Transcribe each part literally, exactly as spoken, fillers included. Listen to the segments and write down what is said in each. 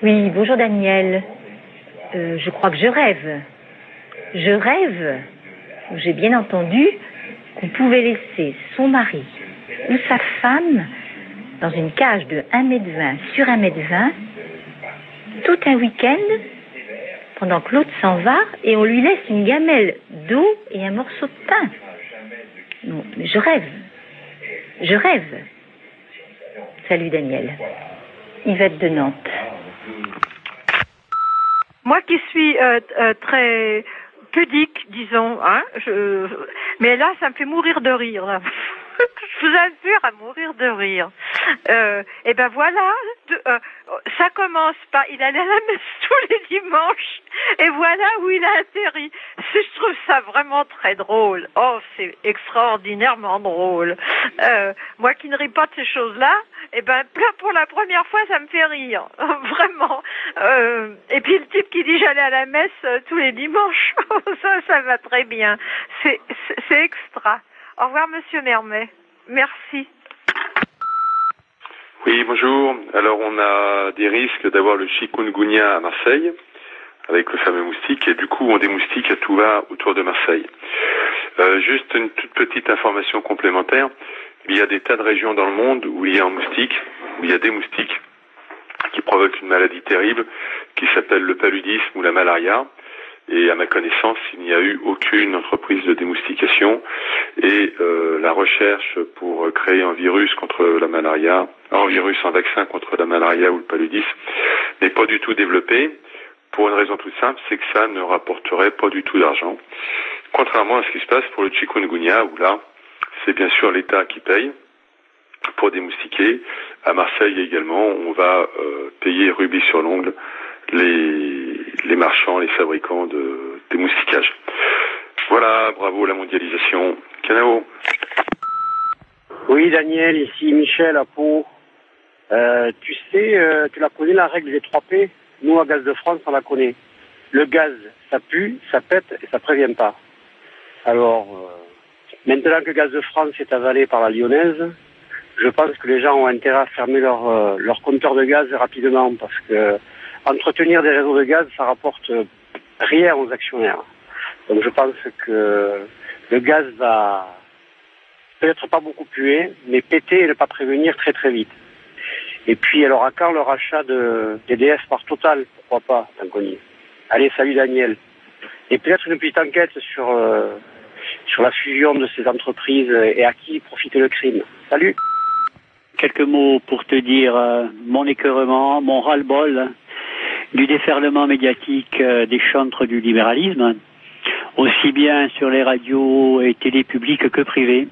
Oui, bonjour Daniel. Euh, je crois que je rêve. Je rêve, j'ai bien entendu, qu'on pouvait laisser son mari ou sa femme dans une cage de un mètre vingt sur un mètre vingt tout un week-end pendant que l'autre s'en va et on lui laisse une gamelle d'eau et un morceau de pain. Non, mais je rêve. Je rêve. Salut Daniel. Yvette de Nantes. Moi qui suis euh, euh, très pudique, disons, hein, je, mais là, ça me fait mourir de rire, là. Je vous assure, à mourir de rire. Euh, et ben voilà, de, euh, ça commence par, il allait à la messe tous les dimanches, et voilà où il a atterri. Je trouve ça vraiment très drôle. Oh, c'est extraordinairement drôle. Euh, moi qui ne ris pas de ces choses-là, et ben là pour la première fois, ça me fait rire, vraiment. Euh, et puis le type qui dit j'allais à la messe euh, tous les dimanches, ça, ça va très bien. C'est, c'est, c'est extra. Au revoir, Monsieur Mermet. Merci. Oui, bonjour. Alors, on a des risques d'avoir le chikungunya à Marseille, avec le fameux moustique, et du coup, on démoustique à tout va autour de Marseille. Euh, juste une toute petite information complémentaire. Il y a des tas de régions dans le monde où il y a un moustique, où il y a des moustiques qui provoquent une maladie terrible qui s'appelle le paludisme ou la malaria. Et à ma connaissance, il n'y a eu aucune entreprise de démoustication et euh, la recherche pour créer un virus contre la malaria, un virus, un vaccin contre la malaria ou le paludisme n'est pas du tout développée pour une raison toute simple, c'est que ça ne rapporterait pas du tout d'argent. Contrairement à ce qui se passe pour le chikungunya où là, c'est bien sûr l'État qui paye pour démoustiquer. À Marseille également, on va euh, payer rubis sur l'ongle les, les marchands, les fabricants de démoustiquage. Voilà, bravo la mondialisation. Canao. Oui, Daniel, ici Michel à Pau. Euh, tu sais, euh, tu la connais la règle des trois P. Nous, à Gaz de France, on la connaît. Le gaz, ça pue, ça pète et ça prévient pas. Alors, euh, maintenant que Gaz de France est avalé par la Lyonnaise, je pense que les gens ont intérêt à fermer leur, euh, leur compteur de gaz rapidement parce que entretenir des réseaux de gaz, ça rapporte rien aux actionnaires. Donc je pense que le gaz va peut-être pas beaucoup puer, mais péter et ne pas prévenir très très vite. Et puis alors à quand le rachat de d'E D F par Total, pourquoi pas, tant qu'on y est. Allez, salut Daniel. Et peut-être une petite enquête sur, euh, sur la fusion de ces entreprises et à qui profitait le crime. Salut. Quelques mots pour te dire euh, mon écœurement, mon ras-le-bol du déferlement médiatique euh, des chantres du libéralisme, aussi bien sur les radios et télé publiques que privées.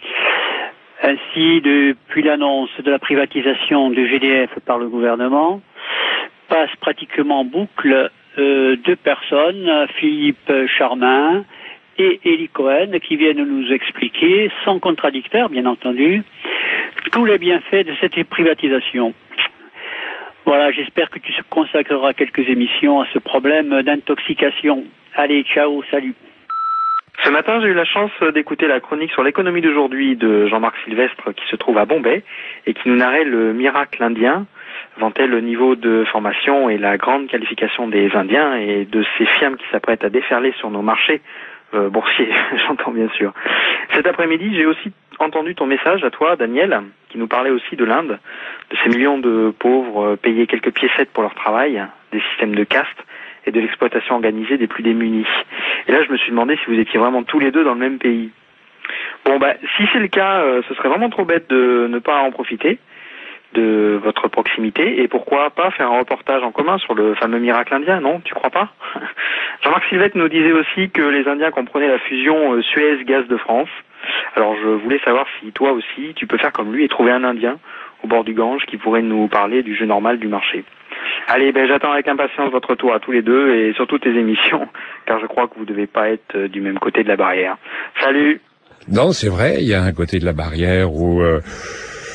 Ainsi, depuis l'annonce de la privatisation de G D F par le gouvernement, passent pratiquement en boucle euh, deux personnes, Philippe Charmin et Élie Cohen, qui viennent nous expliquer, sans contradicteur bien entendu, tous les bienfaits de cette privatisation. Voilà, j'espère que tu consacreras quelques émissions à ce problème d'intoxication. Allez, ciao, salut. Ce matin, j'ai eu la chance d'écouter la chronique sur l'économie d'aujourd'hui de Jean-Marc Sylvestre qui se trouve à Bombay et qui nous narrait le miracle indien, vantait le niveau de formation et la grande qualification des Indiens et de ces firmes qui s'apprêtent à déferler sur nos marchés euh, boursiers, j'entends bien sûr. Cet après-midi, j'ai aussi entendu ton message à toi, Daniel, qui nous parlait aussi de l'Inde, de ces millions de pauvres payés quelques piécettes pour leur travail, des systèmes de caste et de l'exploitation organisée des plus démunis. Et là, je me suis demandé si vous étiez vraiment tous les deux dans le même pays. Bon, bah, si c'est le cas, euh, ce serait vraiment trop bête de ne pas en profiter de votre proximité, et pourquoi pas faire un reportage en commun sur le fameux miracle indien, non? Tu crois pas? Jean-Marc Sylvestre nous disait aussi que les Indiens comprenaient la fusion euh, Suez-Gaz de France. Alors je voulais savoir si toi aussi tu peux faire comme lui et trouver un Indien au bord du Gange qui pourrait nous parler du jeu normal du marché. Allez, ben j'attends avec impatience votre retour à tous les deux et surtout tes émissions, car je crois que vous devez pas être euh, du même côté de la barrière. Salut. Non, c'est vrai, il y a un côté de la barrière où euh,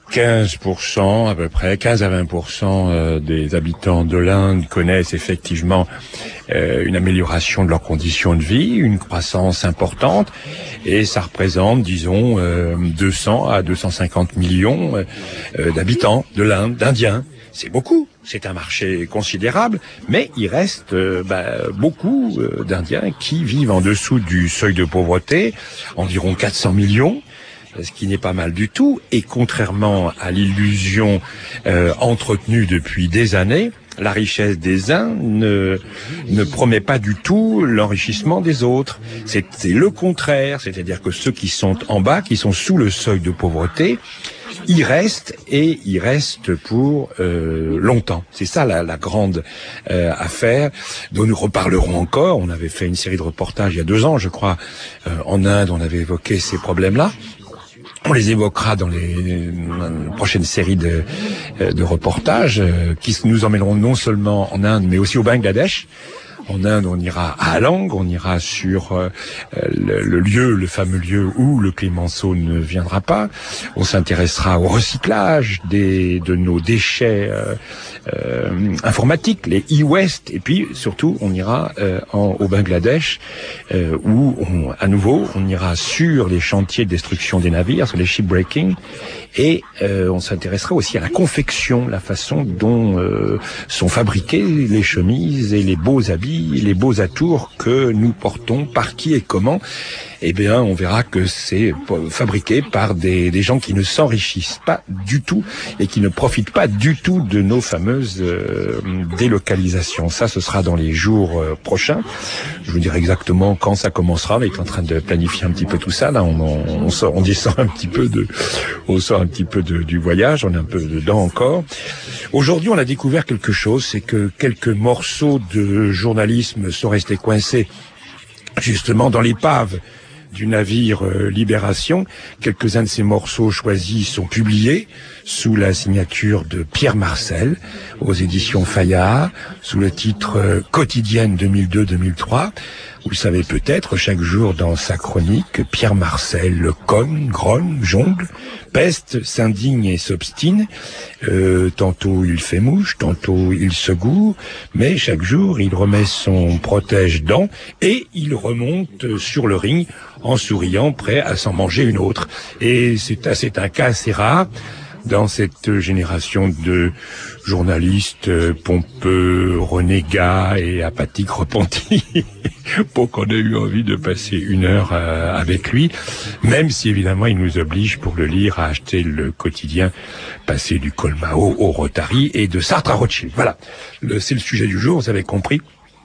quinze pour cent à peu près, quinze à vingt pour cent des habitants de l'Inde connaissent effectivement euh, une amélioration de leurs conditions de vie, une croissance importante, et ça représente, disons, euh, deux cents à deux cent cinquante millions euh, d'habitants de l'Inde, d'Indiens. C'est beaucoup, c'est un marché considérable, mais il reste euh, bah, beaucoup euh, d'Indiens qui vivent en dessous du seuil de pauvreté, environ quatre cents millions, ce qui n'est pas mal du tout, et contrairement à l'illusion euh, entretenue depuis des années, la richesse des uns ne, ne promet pas du tout l'enrichissement des autres. C'est, c'est le contraire, c'est-à-dire que ceux qui sont en bas, qui sont sous le seuil de pauvreté, ils restent, et ils restent pour euh, longtemps. C'est ça la, la grande euh, affaire dont nous reparlerons encore. On avait fait une série de reportages il y a deux ans, je crois, euh, en Inde, on avait évoqué ces problèmes-là. On les évoquera dans les, les prochaines séries de, de reportages euh, qui nous emmèneront non seulement en Inde, mais aussi au Bangladesh. En Inde, on ira à Alang, on ira sur euh, le, le lieu, le fameux lieu où le Clémenceau ne viendra pas. On s'intéressera au recyclage des, de nos déchets euh, euh, informatiques, les e-waste, et puis surtout, on ira euh, en, au Bangladesh, euh, où, on, à nouveau, on ira sur les chantiers de destruction des navires, sur les shipbreaking, et euh, on s'intéressera aussi à la confection, la façon dont euh, sont fabriquées les chemises et les beaux habits, les beaux atours que nous portons, par qui et comment. Eh bien, on verra que c'est fabriqué par des, des gens qui ne s'enrichissent pas du tout et qui ne profitent pas du tout de nos fameuses euh, délocalisations. Ça, ce sera dans les jours euh, prochains. Je vous dirai exactement quand ça commencera. On est en train de planifier un petit peu tout ça. Là, on, on, on sort, on descend un petit peu de, on sort un petit peu de, du voyage. On est un peu dedans encore. Aujourd'hui, on a découvert quelque chose, c'est que quelques morceaux de journalisme sont restés coincés justement dans l'épave du navire euh, Libération. Quelques-uns de ces morceaux choisis sont publiés sous la signature de Pierre Marcel aux éditions Fayard, sous le titre euh, Quotidienne deux mille deux deux mille trois. Vous le savez peut-être, chaque jour dans sa chronique, Pierre Marcel conne, grogne, jongle, peste, s'indigne et s'obstine. Euh, tantôt il fait mouche, tantôt il secoue, mais chaque jour il remet son protège-dents et il remonte sur le ring en souriant, prêt à s'en manger une autre. Et c'est, c'est un cas assez rare dans cette génération de journalistes pompeux, renégats et apathiques repentis, pour qu'on ait eu envie de passer une heure euh, avec lui, même si évidemment il nous oblige pour le lire à acheter le quotidien, passer du Colmao au Rotary et de Sartre à Rothschild. Voilà, le, c'est le sujet du jour, vous avez compris.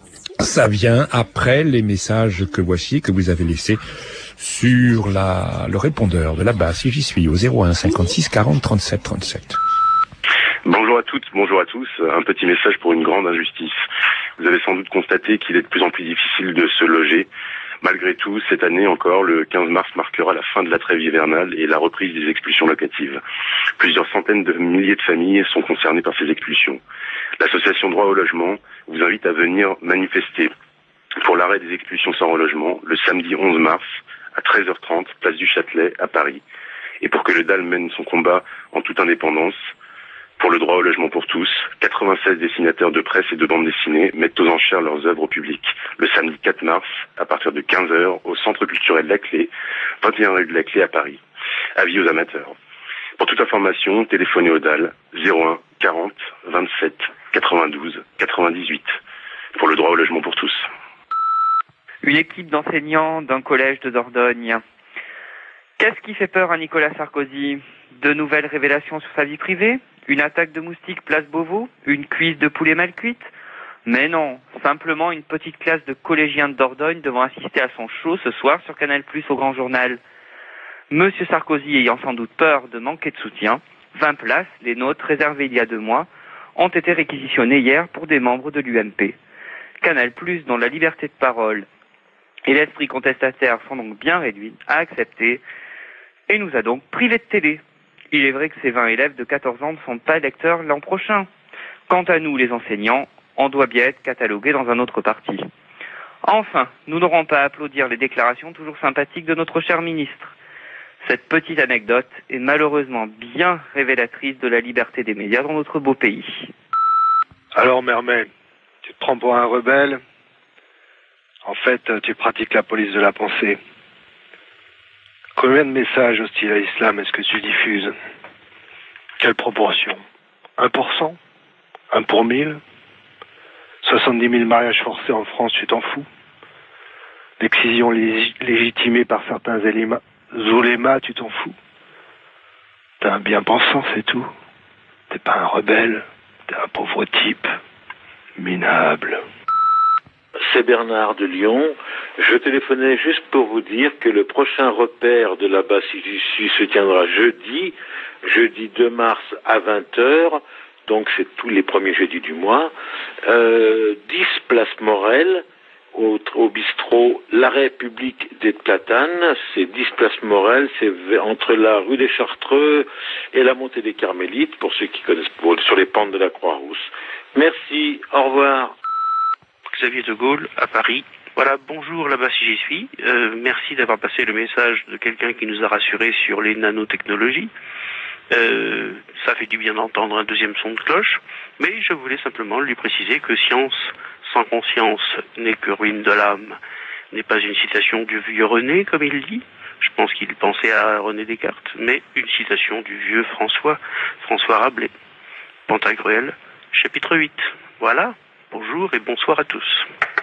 Ça vient après les messages que voici, que vous avez laissés sur la, le répondeur de la base, si j'y suis, au zéro un cinquante-six quarante trente-sept trente-sept. Bonjour à toutes, bonjour à tous. Un petit message pour une grande injustice. Vous avez sans doute constaté qu'il est de plus en plus difficile de se loger. Malgré tout, cette année encore, le quinze mars marquera la fin de la trêve hivernale et la reprise des expulsions locatives. Plusieurs centaines de milliers de familles sont concernées par ces expulsions. L'association Droit au logement vous invite à venir manifester pour l'arrêt des expulsions sans relogement le samedi onze mars à treize heures trente, place du Châtelet à Paris. Et pour que le D A L mène son combat en toute indépendance, pour le droit au logement pour tous, quatre-vingt-seize dessinateurs de presse et de bande dessinée mettent aux enchères leurs œuvres au public le samedi quatre mars à partir de quinze heures au Centre culturel de la Clé, vingt et un rue de la Clé à Paris. Avis aux amateurs. Pour toute information, téléphonez au D A L zéro un quarante vingt-sept quatre-vingt-douze quatre-vingt-dix-huit pour le droit au logement pour tous. Une équipe d'enseignants d'un collège de Dordogne. Qu'est-ce qui fait peur à Nicolas Sarkozy? De nouvelles révélations sur sa vie privée? Une attaque de moustiques place Beauvau? Une cuisse de poulet mal cuite? Mais non, simplement une petite classe de collégiens de Dordogne devant assister à son show ce soir sur Canal plus au Grand Journal. Monsieur Sarkozy ayant sans doute peur de manquer de soutien, vingt places, les nôtres réservées il y a deux mois, ont été réquisitionnées hier pour des membres de l'U M P. Canal plus, dont la liberté de parole et l'esprit contestataire sont donc bien réduits, a accepté et nous a donc privés de télé. Il est vrai que ces vingt élèves de quatorze ans ne sont pas électeurs l'an prochain. Quant à nous, les enseignants, on doit bien être catalogués dans un autre parti. Enfin, nous n'aurons pas à applaudir les déclarations toujours sympathiques de notre cher ministre. Cette petite anecdote est malheureusement bien révélatrice de la liberté des médias dans notre beau pays. Alors Mermet, tu te prends pour un rebelle? En fait, tu pratiques la police de la pensée. Combien de messages hostiles à l'islam est-ce que tu diffuses? Quelle proportion? un pour cent? un pour mille? soixante-dix mille mariages forcés en France, tu t'en fous? L'excision lég- légitimée par certains éléments, oulémas, tu t'en fous? T'es un bien-pensant, c'est tout. T'es pas un rebelle, t'es un pauvre type, minable. C'est Bernard de Lyon. Je téléphonais juste pour vous dire que le prochain repère de la Basse-Issy se tiendra jeudi, jeudi deux mars à vingt heures, donc c'est tous les premiers jeudis du mois, euh, dix place Morel, au, au bistrot L'Arrêt Public des Platanes, c'est dix place Morel, c'est entre la rue des Chartreux et la montée des Carmélites, pour ceux qui connaissent, pour, sur les pentes de la Croix-Rousse. Merci, au revoir. Xavier de Gaulle, à Paris. Voilà, bonjour là-bas si j'y suis. Euh, merci d'avoir passé le message de quelqu'un qui nous a rassurés sur les nanotechnologies. Euh, ça fait du bien d'entendre un deuxième son de cloche, mais je voulais simplement lui préciser que science sans conscience n'est que ruine de l'âme n'est pas une citation du vieux René, comme il dit. Je pense qu'il pensait à René Descartes, mais une citation du vieux François, François Rabelais. Pantagruel, chapitre huit. Voilà. Bonjour et bonsoir à tous.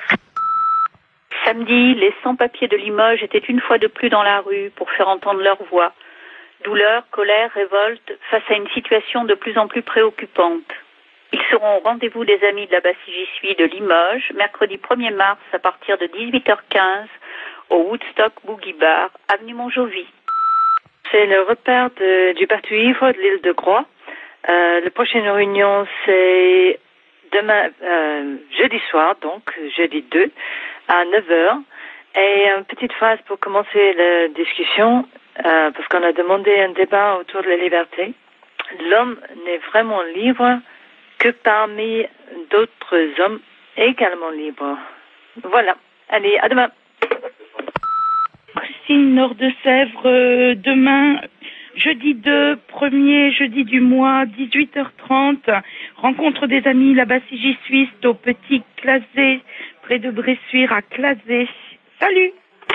Samedi, les sans-papiers de Limoges étaient une fois de plus dans la rue pour faire entendre leur voix. Douleur, colère, révolte face à une situation de plus en plus préoccupante. Ils seront au rendez-vous des amis de la Basse-J'y-suis de Limoges, mercredi premier mars à partir de dix-huit heures quinze au Woodstock Boogie Bar, avenue Montjoly. C'est le repère de, du Bateau Ivre de l'île de Groix. Euh, la prochaine réunion, c'est demain, euh, jeudi soir, donc jeudi deux, à neuf heures. Et une petite phrase pour commencer la discussion, euh, parce qu'on a demandé un débat autour de la liberté. L'homme n'est vraiment libre que parmi d'autres hommes également libres. Voilà. Allez, à demain. Christine Nord de Sèvres, euh, demain, jeudi deux, premier jeudi du mois, dix-huit heures trente, rencontre des amis là-bas si j'y suis, au Petit Clasé, près de Bressuire à Clasé. Salut!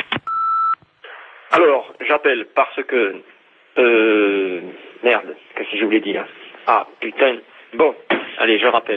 Alors, j'appelle parce que... Euh... Merde, qu'est-ce que je voulais dire? Ah, putain. Bon, allez, je rappelle.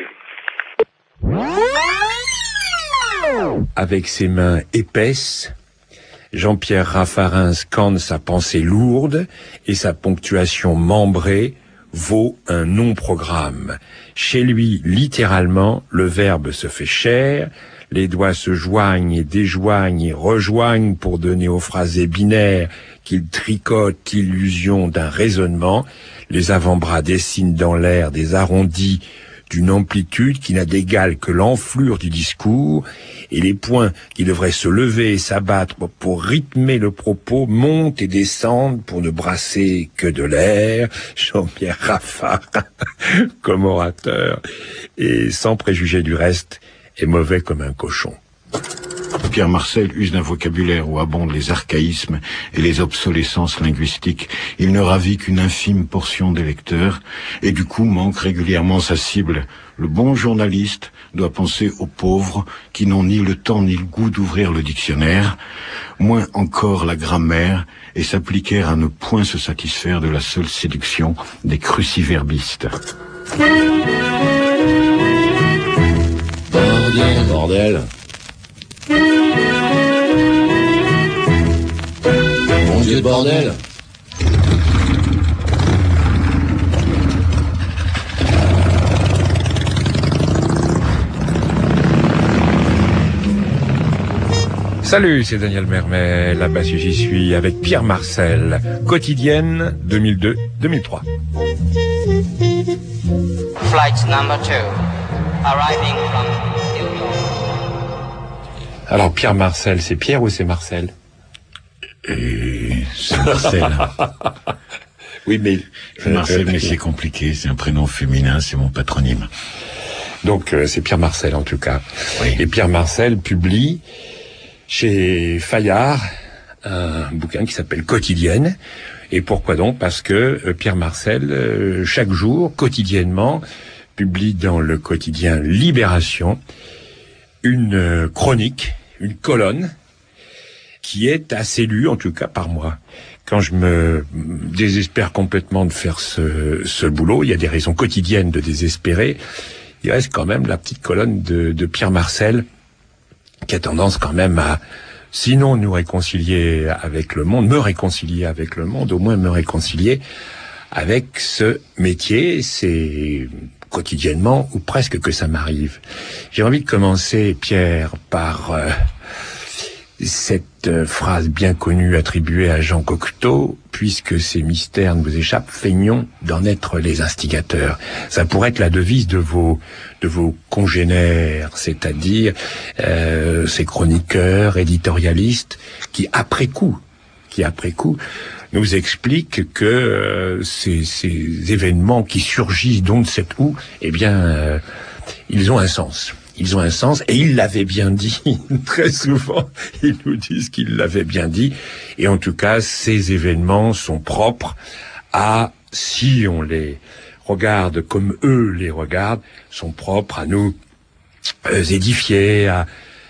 Avec ses mains épaisses, Jean-Pierre Raffarin scande sa pensée lourde et sa ponctuation membrée vaut un non-programme. Chez lui, littéralement, le verbe se fait chair, les doigts se joignent et déjoignent et rejoignent pour donner aux phrasés binaires qu'il tricote l'illusion d'un raisonnement. Les avant-bras dessinent dans l'air des arrondis d'une amplitude qui n'a d'égal que l'enflure du discours, et les poings qui devraient se lever et s'abattre pour rythmer le propos montent et descendent pour ne brasser que de l'air. Jean-Pierre Raffarin, comme orateur, et sans préjuger du reste, est mauvais comme un cochon. Pierre Marcel use d'un vocabulaire où abondent les archaïsmes et les obsolescences linguistiques. Il ne ravit qu'une infime portion des lecteurs et du coup manque régulièrement sa cible. Le bon journaliste doit penser aux pauvres qui n'ont ni le temps ni le goût d'ouvrir le dictionnaire, moins encore la grammaire, et s'appliquer à ne point se satisfaire de la seule séduction des cruciverbistes. Bordel, bordel. Mon Dieu de bordel. Salut, c'est Daniel Mermet, là-bas si j'y suis, avec Pierre Marcel, quotidienne deux mille deux deux mille trois. Flight number two, arriving from New York. Alors Pierre Marcel, c'est Pierre ou c'est Marcel? Et c'est Marcel. Oui, mais... Marcel, mais c'est compliqué, c'est un prénom féminin, c'est mon patronyme. Donc euh, c'est Pierre Marcel en tout cas. Oui. Et Pierre Marcel publie chez Fayard un bouquin qui s'appelle Quotidienne, Et pourquoi donc? Parce que euh, Pierre Marcel, euh, chaque jour, quotidiennement, publie dans le quotidien Libération une euh, chronique, une colonne, qui est assez lue, en tout cas par moi. Quand je me désespère complètement de faire ce, ce boulot, il y a des raisons quotidiennes de désespérer, il reste quand même la petite colonne de, de Pierre Marcel, qui a tendance quand même à, sinon nous réconcilier avec le monde, me réconcilier avec le monde, au moins me réconcilier avec ce métier. C'est quotidiennement, ou presque, que ça m'arrive. J'ai envie de commencer, Pierre, par euh, cette euh, phrase bien connue attribuée à Jean Cocteau: puisque ces mystères ne vous échappent, feignons d'en être les instigateurs. Ça pourrait être la devise de vos de vos congénères, c'est-à-dire euh, ces chroniqueurs, éditorialistes, qui après coup, qui après coup nous expliquent que euh, ces, ces événements qui surgissent d'on ne sait où, eh bien, euh, ils ont un sens. Ils ont un sens, et ils l'avaient bien dit. Très souvent, ils nous disent qu'ils l'avaient bien dit. Et en tout cas, ces événements sont propres à, si on les regarde comme eux les regardent, sont propres à nous euh, édifier, à,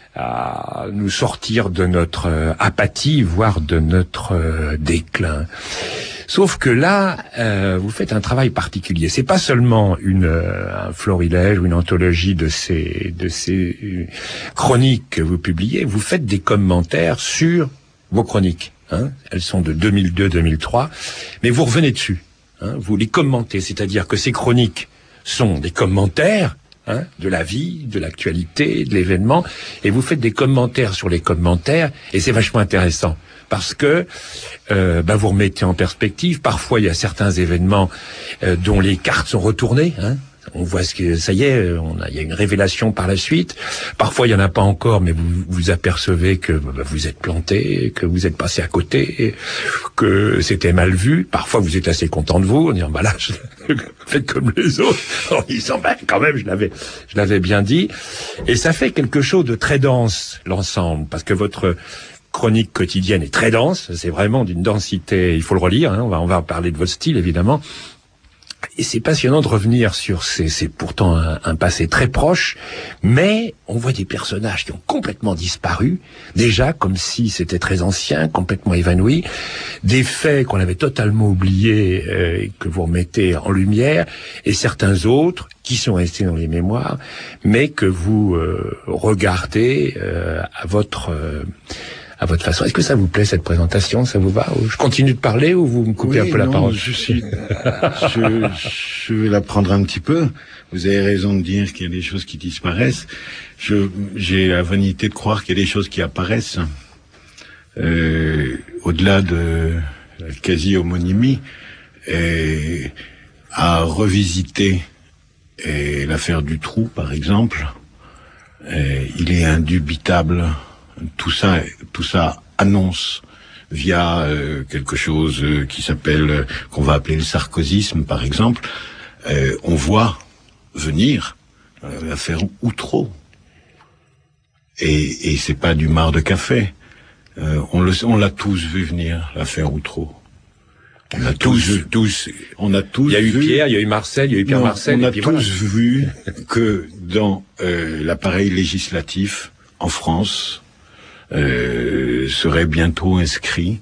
à nous sortir de notre euh, apathie, voire de notre euh, déclin. Sauf que là, euh, vous faites un travail particulier. C'est pas seulement une euh, un florilège ou une anthologie de ces de ces euh, chroniques que vous publiez. Vous faites des commentaires sur vos chroniques. Hein. Elles sont de deux mille deux à deux mille trois, mais vous revenez dessus. Hein. Vous les commentez, c'est-à-dire que ces chroniques sont des commentaires. Hein, de la vie, de l'actualité, de l'événement, et vous faites des commentaires sur les commentaires, et c'est vachement intéressant, parce que euh, bah, vous remettez en perspective. Parfois, il y a certains événements euh, dont les cartes sont retournées, hein. On voit ce que ça y est, on a, il y a une révélation par la suite. Parfois, il y en a pas encore, mais vous vous apercevez que bah, vous êtes planté, que vous êtes passé à côté, que c'était mal vu. Parfois, vous êtes assez content de vous, en disant bah là, je... faites comme les autres, en disant bah quand même, je l'avais, je l'avais bien dit. Et ça fait quelque chose de très dense l'ensemble, parce que votre chronique quotidienne est très dense. C'est vraiment d'une densité. Il faut le relire. Hein, on va on va parler de votre style évidemment. Et c'est passionnant de revenir sur ces, c'est pourtant un, un passé très proche, mais on voit des personnages qui ont complètement disparu, déjà comme si c'était très ancien, complètement évanoui, des faits qu'on avait totalement oubliés euh, et que vous remettez en lumière, et certains autres qui sont restés dans les mémoires, mais que vous euh, regardez euh, à votre euh, à votre façon. Est-ce que ça vous plaît, cette présentation? Ça vous va? Je continue de parler ou vous me coupez oui, un peu la non, parole? je suis, je, je vais la prendre un petit peu. Vous avez raison de dire qu'il y a des choses qui disparaissent. Je, j'ai la vanité de croire qu'il y a des choses qui apparaissent. Euh, au-delà de la quasi-homonymie, et à revisiter et l'affaire du trou, par exemple, et il est indubitable. Tout ça, tout ça annonce via euh, quelque chose euh, qui s'appelle, euh, qu'on va appeler le sarkozysme, par exemple. Euh, on voit venir euh, l'affaire Outreau, et, et c'est pas du marc de café. Euh, on le, on l'a tous vu venir, l'affaire Outreau. On a tous, tous, on a tous. Il y a eu vu, Pierre, il y a eu Marcel, il y a eu Pierre non, Marcel. On a et puis tous voilà. vu que dans euh, l'appareil législatif en France, Euh, serait bientôt inscrit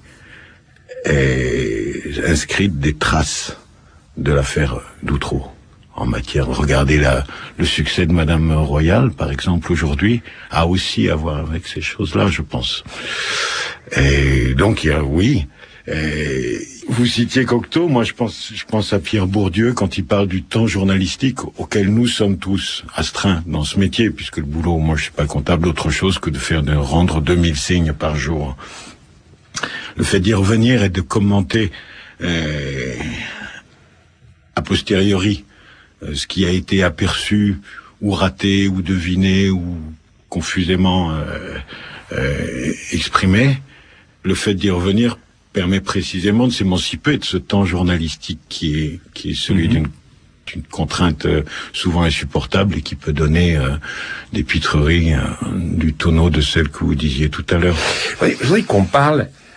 et inscrite des traces de l'affaire d'Outreau en matière. Regardez la, le succès de Madame Royal, par exemple, aujourd'hui, a aussi à voir avec ces choses-là, je pense. Et donc, il y a, oui. Et vous citiez Cocteau, moi je pense, je pense à Pierre Bourdieu quand il parle du temps journalistique auquel nous sommes tous astreints dans ce métier, puisque le boulot, moi je suis pas comptable d'autre chose que de faire, de rendre deux mille signes par jour. Le fait d'y revenir et de commenter euh, a posteriori euh, ce qui a été aperçu ou raté ou deviné ou confusément euh, euh, exprimé, le fait d'y revenir permet précisément de s'émanciper de ce temps journalistique qui est qui est celui mmh. d'une, d'une contrainte euh, souvent insupportable et qui peut donner euh, des pitreries euh, du tonneau de celle que vous disiez tout à l'heure. Oui, je voudrais qu'on parle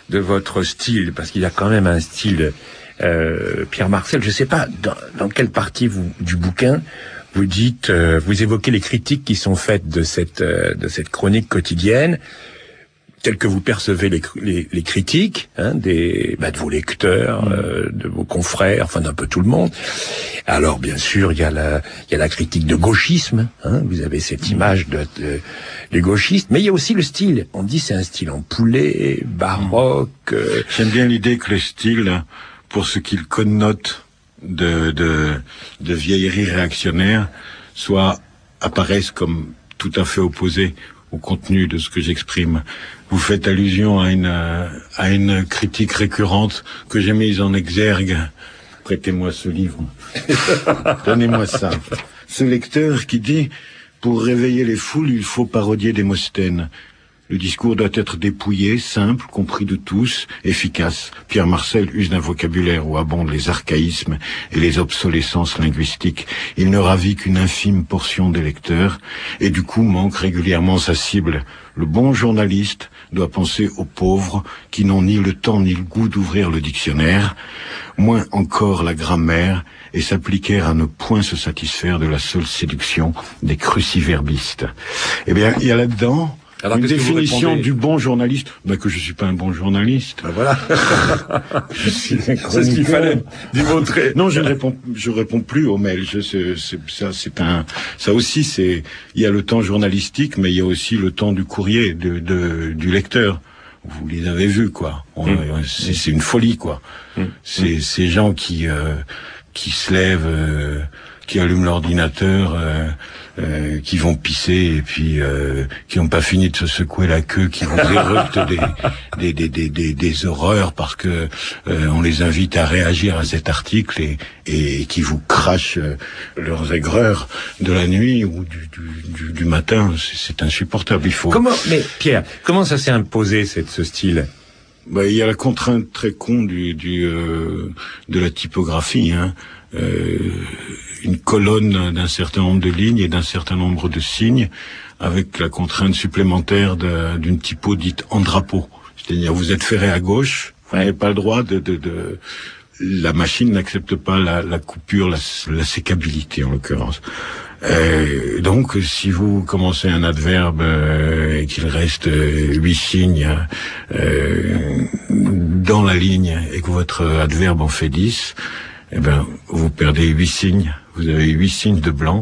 de votre style, parce qu'il y a quand même un style, euh, Pierre Marcel, je sais pas dans, dans quelle partie vous, du bouquin vous dites, euh, vous évoquez les critiques qui sont faites de cette euh, de cette chronique quotidienne, telles que vous percevez les, les, les critiques hein, des bah, de vos lecteurs, mmh. euh, de vos confrères, enfin d'un peu tout le monde. Alors bien sûr, il y a la il y a la critique de gauchisme. Hein, vous avez cette image de, de les gauchistes, mais il y a aussi le style. On dit c'est un style en poulet, baroque. Mmh. Euh... J'aime bien l'idée que le style, pour ce qu'il connote de de de vieillerie réactionnaire, soit apparaissent comme tout à fait opposés au contenu de ce que j'exprime. Vous faites allusion à une à une critique récurrente que j'ai mise en exergue. Prêtez-moi ce livre. Donnez-moi ça. Ce lecteur qui dit « Pour réveiller les foules, il faut parodier Démosthène. Le discours doit être dépouillé, simple, compris de tous, efficace. Pierre Marcel use d'un vocabulaire où abondent les archaïsmes et les obsolescences linguistiques. Il ne ravit qu'une infime portion des lecteurs et du coup manque régulièrement sa cible. Le bon journaliste doit penser aux pauvres qui n'ont ni le temps ni le goût d'ouvrir le dictionnaire, moins encore la grammaire, et s'appliquer à ne point se satisfaire de la seule séduction des cruciverbistes. » Eh bien, il y a là-dedans Alors, une définition du bon journaliste, ben que je suis pas un bon journaliste. Ben voilà. Je suis un chroniqueur. C'est ce qu'il fallait démontrer. Non, je ne réponds, je réponds plus aux mails. Je, c'est, c'est, ça, c'est un, ça aussi, c'est, il y a le temps journalistique, mais il y a aussi le temps du courrier, de, de du lecteur. Vous les avez vus, quoi. On, mmh. c'est, c'est une folie, quoi. Mmh. C'est mmh. ces gens qui, euh, qui se lèvent, euh, qui allument l'ordinateur, euh, euh, qui vont pisser et puis euh, qui n'ont pas fini de se secouer la queue, qui vous éructent des, des, des, des, des, des horreurs parce que euh, on les invite à réagir à cet article et, et qui vous crachent euh, leurs aigreurs de la nuit ou du, du, du, du matin. C'est, c'est insupportable. Il faut. Comment, mais Pierre, comment ça s'est imposé cette, ce style? Bah, il y a la contrainte très con du, du euh, de la typographie, hein. Euh, une colonne d'un certain nombre de lignes et d'un certain nombre de signes, avec la contrainte supplémentaire de, d'une typo dite en drapeau. C'est-à-dire, vous êtes ferré à gauche, vous n'avez pas le droit de, de, de la machine n'accepte pas la, la coupure, la, la sécabilité en l'occurrence. Euh, donc, si vous commencez un adverbe euh, et qu'il reste euh, huit signes euh, dans la ligne et que votre adverbe en fait dix, eh ben, vous perdez huit signes. Vous avez huit signes de blanc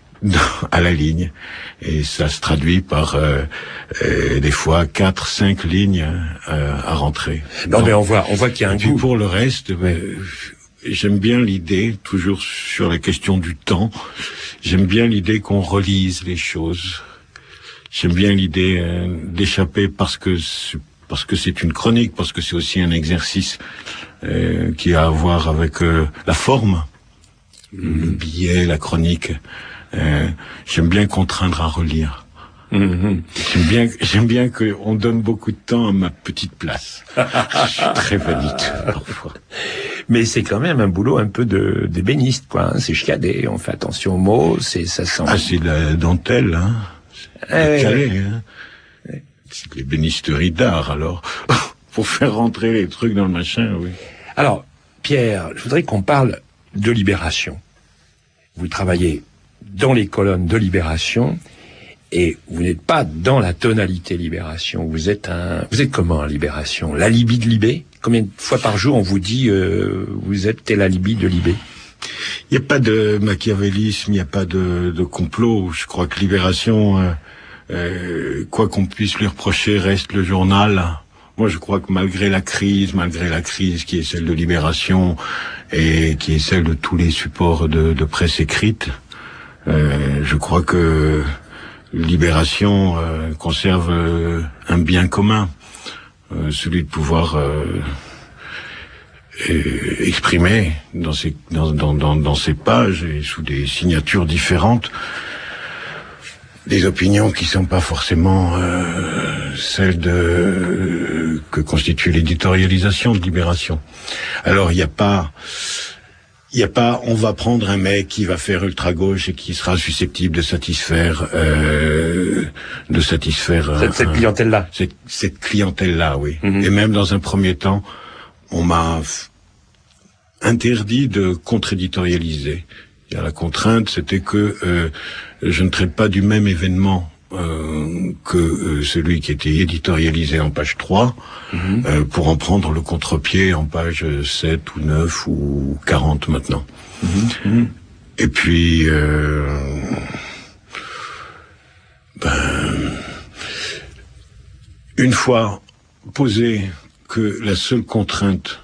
à la ligne, et ça se traduit par euh, euh, des fois quatre, cinq lignes euh, à rentrer. Non, donc, mais on voit, on voit qu'il y a un et puis goût. Pour le reste, ben, j'aime bien l'idée, toujours sur la question du temps, j'aime bien l'idée qu'on relise les choses. J'aime bien l'idée euh, d'échapper parce que parce que c'est une chronique, parce que c'est aussi un exercice euh, qui a à voir avec euh, la forme, mmh. le billet, la chronique. Euh, j'aime bien contraindre à relire. Mmh. J'aime bien, j'aime bien qu'on donne beaucoup de temps à ma petite place. Je suis très vaniteux parfois. Mais c'est quand même un boulot un peu de d'ébéniste, quoi. Hein. C'est chiadé, on fait attention aux mots, c'est ça sent. Ah, c'est de la dentelle, hein. C'est eh, calé, oui. hein. Oui. C'est l'ébénisterie d'art, alors. Pour faire rentrer les trucs dans le machin, oui. Alors, Pierre, je voudrais qu'on parle de Libération. Vous travaillez dans les colonnes de Libération, et vous n'êtes pas dans la tonalité Libération. Vous êtes un, vous êtes comment à Libération? L'alibi de Libé? Combien de fois par jour on vous dit euh, vous êtes tel alibi de Libé? Il n'y a pas de machiavélisme, il n'y a pas de, de complot. Je crois que Libération, euh, euh, quoi qu'on puisse lui reprocher, reste le journal. Moi, je crois que malgré la crise, malgré la crise qui est celle de Libération et qui est celle de tous les supports de, de presse écrite, euh, je crois que Libération euh, conserve euh, un bien commun, euh, celui de pouvoir euh, euh, exprimer dans ses, dans, dans, dans, dans ses pages et sous des signatures différentes des opinions qui sont pas forcément euh, celles de euh, que constitue l'éditorialisation de Libération. Alors il n'y a pas il y a pas, on va prendre un mec qui va faire ultra gauche et qui sera susceptible de satisfaire, euh, de satisfaire cette, cette clientèle-là. Cette, cette clientèle-là, oui. Mm-hmm. Et même dans un premier temps, on m'a f- interdit de contre-éditorialiser. Il y a la contrainte, c'était que euh, je ne traite pas du même événement euh, que euh, celui qui était éditorialisé en page trois, mm-hmm. euh, pour en prendre le contre-pied en page sept ou neuf ou quarante maintenant. Mm-hmm. Et puis, euh, ben, une fois posé que la seule contrainte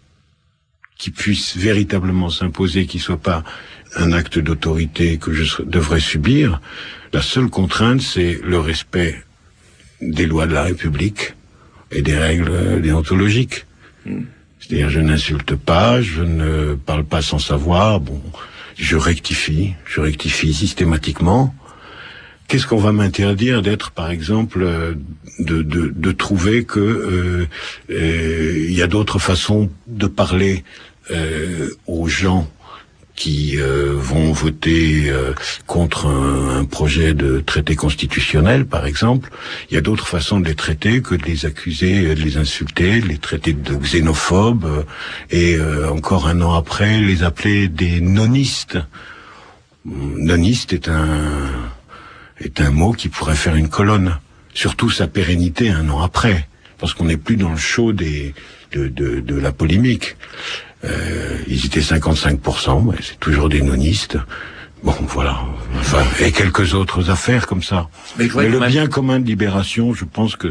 qui puisse véritablement s'imposer, qui soit pas un acte d'autorité que je devrais subir, la seule contrainte, c'est le respect des lois de la République et des règles déontologiques. Mm. C'est-à-dire, je n'insulte pas, je ne parle pas sans savoir, bon, je rectifie, je rectifie systématiquement. Qu'est-ce qu'on va m'interdire d'être, par exemple, de, de, de trouver que euh, euh, il y a d'autres façons de parler euh, aux gens qui euh, vont voter euh, contre un, un projet de traité constitutionnel, par exemple. Il y a d'autres façons de les traiter que de les accuser, de les insulter, de les traiter de xénophobes, euh, et euh, encore un an après, les appeler des nonistes. Noniste est un est un mot qui pourrait faire une colonne, surtout sa pérennité un an après, parce qu'on n'est plus dans le show des de de, de la polémique. Euh, ils étaient cinquante-cinq pour cent, mais c'est toujours des nonistes. Bon, voilà. Enfin, et quelques autres affaires comme ça. Mais, mais le bien commun de libération, je pense que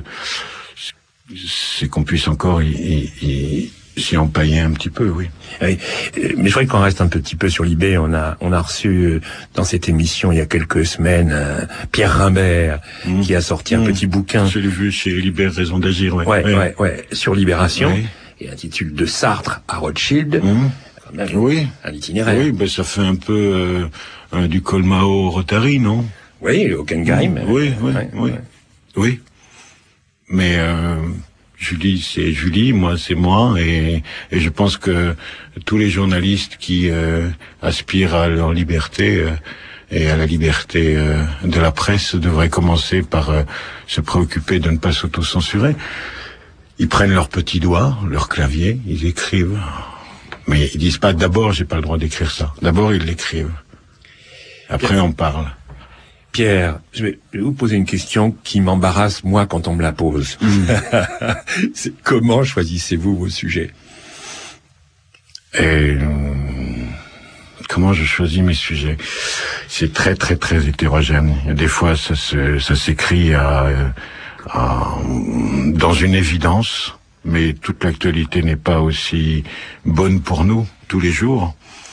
c'est qu'on puisse encore y, y, y, s'y empailler un petit peu, oui. Oui. Mais je voudrais qu'on reste un petit peu sur Libé. On a, on a reçu dans cette émission il y a quelques semaines euh, Pierre Rimbert, mmh. qui a sorti un mmh. petit bouquin. Je l'ai vu chez Libère Raison d'agir, ouais. Ouais, ouais, ouais, ouais, sur Libération. Ouais. Et intitule De Sartre à Rothschild. Mmh. Même oui. Un itinéraire. Oui, ben ça fait un peu euh, un, du Colmao au Rotary, non? Oui, au Hockenheim. Mmh. Oui, oui, ouais, oui. Ouais. Oui. Mais euh, Julie, c'est Julie, moi, c'est moi, et, et je pense que tous les journalistes qui euh, aspirent à leur liberté euh, et à la liberté euh, de la presse devraient commencer par euh, se préoccuper de ne pas s'auto-censurer. Ils prennent leurs petits doigts, leur clavier, ils écrivent. Mais ils disent pas d'abord j'ai pas le droit d'écrire ça. D'abord ils l'écrivent. Après Pierre, on parle. Pierre, je vais vous poser une question qui m'embarrasse moi quand on me la pose. Mmh. C'est comment choisissez-vous vos sujets? Et euh, comment je choisis mes sujets? C'est très très très hétérogène. Il y a des fois ça se ça s'écrit à euh, Euh, dans une évidence, mais toute l'actualité n'est pas aussi bonne pour nous tous les jours.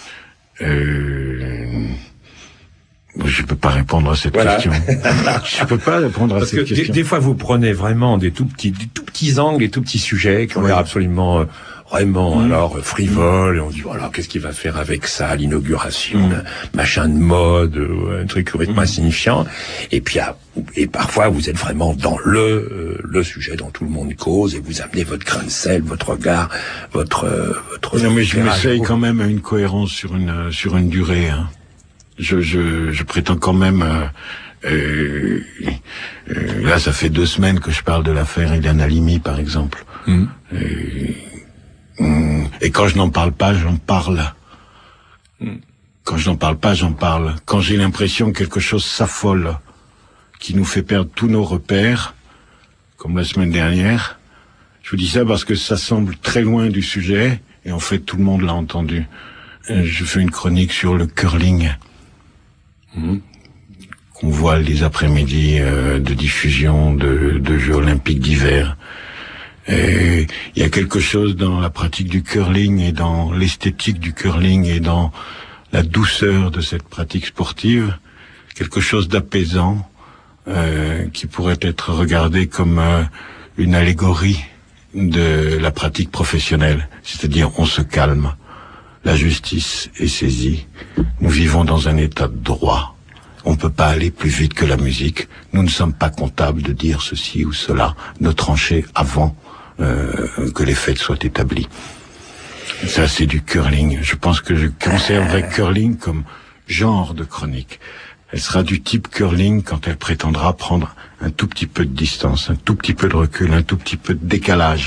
Euh, je peux pas répondre à cette voilà. question. Je peux pas répondre à Parce cette que question. Des, des fois, vous prenez vraiment des tout petits, des tout petits angles, des tout petits sujets qui ont oui. l'air absolument, euh, vraiment, mmh. alors frivoles. Et on dit voilà, qu'est-ce qu'il va faire avec ça, l'inauguration, mmh. machin de mode, euh, un truc complètement mmh. insignifiant. Et puis, à, et parfois, vous êtes vraiment dans le euh, le sujet dont tout le monde cause et vous amenez votre grain de sel, votre regard, votre euh, votre. Non, mais je m'essaye quand même à une cohérence sur une sur une durée. Hein. Je, je, je prétends quand même... Euh, euh, euh, là, ça fait deux semaines que je parle de l'affaire Ilan Halimi, par exemple. Mmh. Euh, et quand je n'en parle pas, j'en parle. Mmh. Quand je n'en parle pas, j'en parle. Quand j'ai l'impression que quelque chose s'affole, qui nous fait perdre tous nos repères, comme la semaine dernière, je vous dis ça parce que ça semble très loin du sujet, et en fait, tout le monde l'a entendu. Euh, je fais une chronique sur le curling. Mmh. Qu'on voit les après-midi euh, de diffusion de, de Jeux olympiques d'hiver. Et il y a quelque chose dans la pratique du curling et dans l'esthétique du curling et dans la douceur de cette pratique sportive, quelque chose d'apaisant euh, qui pourrait être regardé comme euh, une allégorie de la pratique professionnelle. C'est-à-dire, on se calme. La justice est saisie. Nous vivons dans un état de droit. On ne peut pas aller plus vite que la musique. Nous ne sommes pas comptables de dire ceci ou cela. Ne trancher avant euh, que les faits soient établis. Ça, c'est du curling. Je pense que je conserverai curling comme genre de chronique. Elle sera du type curling quand elle prétendra prendre un tout petit peu de distance, un tout petit peu de recul, un tout petit peu de décalage.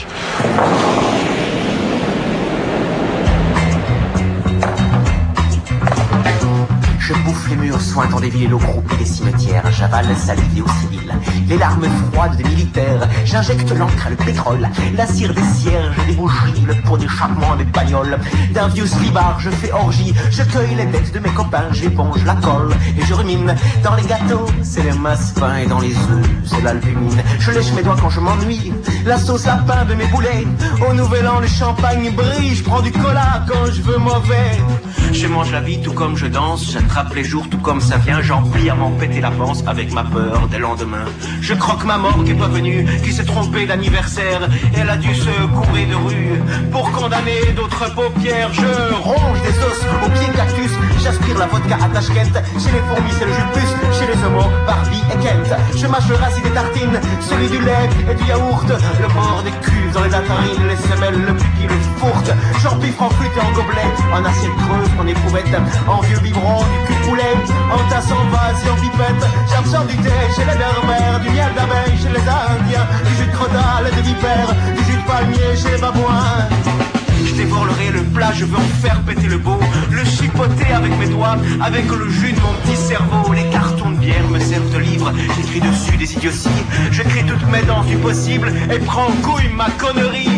Je bouffe les murs, sointant des villes et l'eau croupie des cimetières. J'avale salive aux civils, les larmes froides des militaires. J'injecte l'encre, le pétrole, la cire des cierges, des bougies, le pot d'échappement des bagnoles. D'un vieux slibard, je fais orgie, je cueille les têtes de mes copains, j'éponge la colle et je rumine. Dans les gâteaux, c'est les massepains et dans les œufs, c'est l'albumine. Je lèche mes doigts quand je m'ennuie, la sauce lapin de mes boulets. Au nouvel an, le champagne brille, je prends du cola quand je veux mauvais. Je mange la vie tout comme je danse, j'attrape les jours tout comme ça vient, j'emplis à m'en péter la panse avec ma peur des lendemains. Je croque ma mort qui est pas venue, qui s'est trompée d'anniversaire. Elle a dû se courir de rue pour condamner d'autres paupières. Je ronge des os aux pieds cactus, j'aspire la vodka à Tashkent. Chez les fourmis c'est le jus de puce, chez les homos Barbie et Kent. Je mâche le racine des tartines, celui du lait et du yaourt. Le bord des cuves dans les atarines, les semelles, le pipi, le fourte. J'empifre en flûte et en gobelet, en assiette creuse, en éprouvette, en vieux biberon, du cul de poulet, en tasse, en vase et en pipette. J'absorbe du thé chez les berbères, du miel d'abeille chez les indiens, du jus de crotale, de vipère, du jus de palmier chez les babouins. Je dévorerai le plat, je veux en faire péter le beau, le chipoter avec mes doigts, avec le jus de mon petit cerveau. Les cartons de bière me servent de livre, j'écris dessus des idioties, je crée toutes mes danses du possible et prends en couille ma connerie.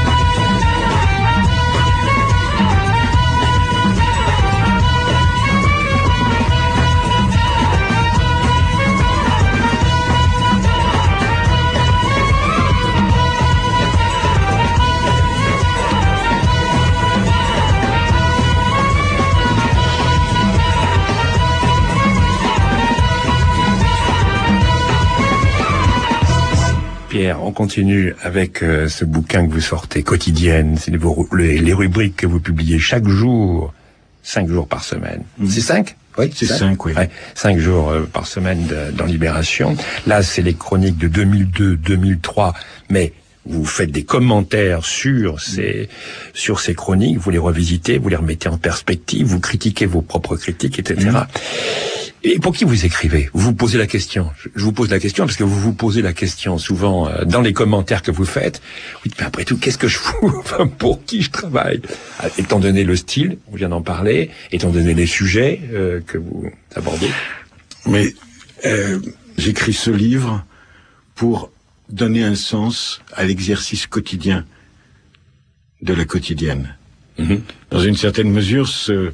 Pierre, on continue avec euh, ce bouquin que vous sortez, Quotidienne. C'est vos, les, les rubriques que vous publiez chaque jour, cinq jours par semaine. Mmh. C'est cinq? Oui, c'est cinq, oui. Ouais, cinq jours euh, par semaine de, dans Libération. Là, c'est les chroniques de deux mille deux, deux mille trois, mais vous faites des commentaires sur ces, sur ces chroniques, vous les revisitez, vous les remettez en perspective, vous critiquez vos propres critiques, et cetera. Mmh. Et pour qui vous écrivez? Vous vous posez la question. Je vous pose la question parce que vous vous posez la question souvent euh, dans les commentaires que vous faites. Oui, mais après tout, qu'est-ce que je fous? Enfin, pour qui je travaille? Étant donné le style, on vient d'en parler, étant donné les sujets euh, que vous abordez. Mais euh, j'écris ce livre pour donner un sens à l'exercice quotidien de la quotidienne. Mmh. Dans une certaine mesure, ce,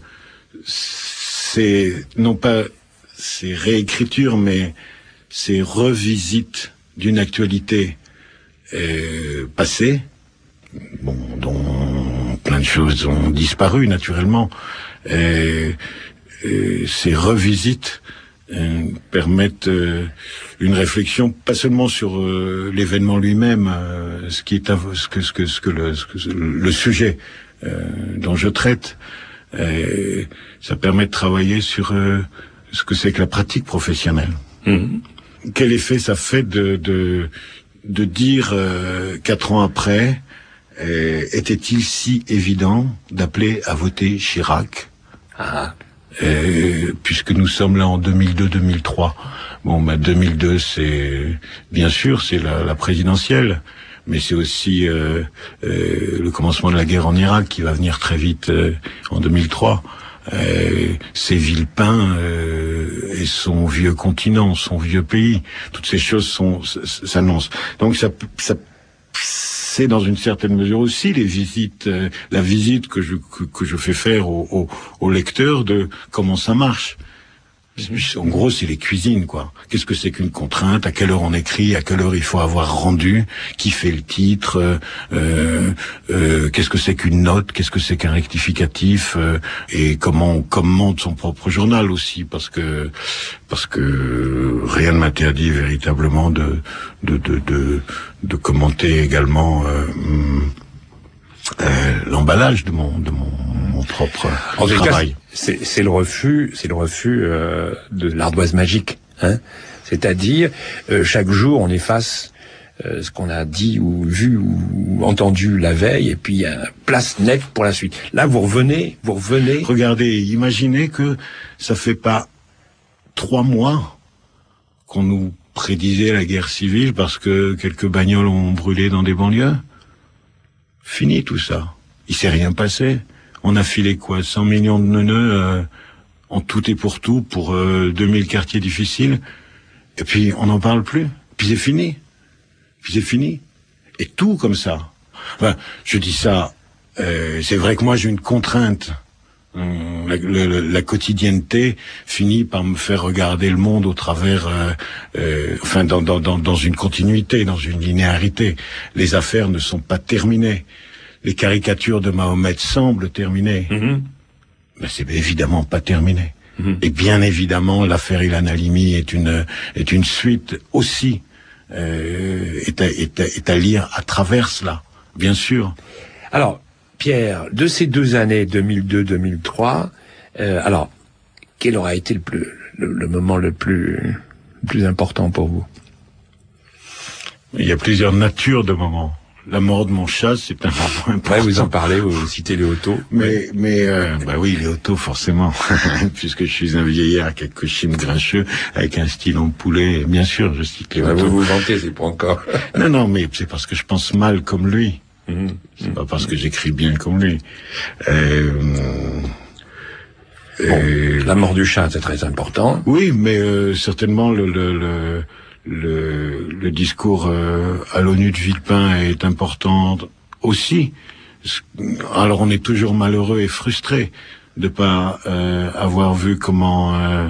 c'est non pas ces réécritures, mais ces revisites d'une actualité euh, passée, bon, dont plein de choses ont disparu naturellement. Et, et ces revisites euh, permettent euh, une réflexion pas seulement sur euh, l'événement lui-même, euh, ce qui est ce que ce que ce que le, ce que, le sujet euh, dont je traite. Et ça permet de travailler sur euh, ce que c'est que la pratique professionnelle. Mmh. Quel effet ça fait de de de dire euh, quatre ans après, euh, était-il si évident d'appeler à voter Chirac? Ah. Euh, puisque nous sommes là en deux mille deux deux mille trois. Bon, bah deux mille deux, c'est bien sûr c'est la, la présidentielle. Mais c'est aussi euh, euh, le commencement de la guerre en Irak qui va venir très vite euh, en deux mille trois. Euh, c'est Villepin euh, et son vieux continent, son vieux pays. Toutes ces choses sont s'annoncent. Donc ça, ça c'est dans une certaine mesure aussi les visites, euh, la visite que je que, que je fais faire aux au, au lecteurs de comment ça marche. En gros, c'est les cuisines, quoi. Qu'est-ce que c'est qu'une contrainte? À quelle heure on écrit? À quelle heure il faut avoir rendu? Qui fait le titre? euh, euh, Qu'est-ce que c'est qu'une note? Qu'est-ce que c'est qu'un rectificatif? euh, Et comment on commente son propre journal aussi, parce que parce que rien ne m'interdit véritablement de de de de, de commenter également euh, euh, l'emballage de mon de mon, mon propre en travail. Cas, c'est, c'est le refus, c'est le refus euh, de l'ardoise magique, hein. C'est-à-dire euh, chaque jour on est face euh, ce qu'on a dit ou vu ou entendu la veille, et puis euh, place nette pour la suite. Là, vous revenez, vous revenez. Regardez, imaginez que ça fait pas trois mois qu'on nous prédisait la guerre civile parce que quelques bagnoles ont brûlé dans des banlieues. Fini tout ça. Il s'est rien passé. On a filé quoi, cent millions de neuneux euh, en tout et pour tout pour euh, deux mille quartiers difficiles. Et puis on n'en parle plus. Puis c'est fini. Puis c'est fini. Et tout comme ça. Enfin, je dis ça. Euh, c'est vrai que moi j'ai une contrainte. Hum, la, la, la quotidienneté finit par me faire regarder le monde au travers, euh, euh, enfin, dans, dans, dans, dans une continuité, dans une linéarité. Les affaires ne sont pas terminées. Les caricatures de Mahomet semblent terminées. Mm-hmm. Mais c'est évidemment pas terminé. Mm-hmm. Et bien évidemment, l'affaire Ilan Halimi est une est une suite aussi, euh, est, à, est, à, est à lire à travers cela, bien sûr. Alors, Pierre, de ces deux années, deux mille deux deux mille trois, euh, alors, quel aura été le, plus, le, le moment le plus, le plus important pour vous? Il y a plusieurs natures de moments. La mort de mon chat, c'est un moment important. Ouais, vous en parlez, vous citez Léoto. Mais, mais, euh, bah oui, Léoto, forcément. Puisque je suis un vieillard avec un costume grincheux, avec un stylo poulet. Bien sûr, je cite Léoto. Ouais, vous vous vantez, c'est pas encore. Non, non, mais c'est parce que je pense mal comme lui. Mmh. C'est mmh. pas parce que j'écris bien comme lui. Euh, bon, euh, la mort du chat, c'est très important. Oui, mais euh, certainement le, le, le, le, le discours euh, à l'ONU de Villepin est important aussi. Alors on est toujours malheureux et frustré de pas euh, avoir vu comment, euh,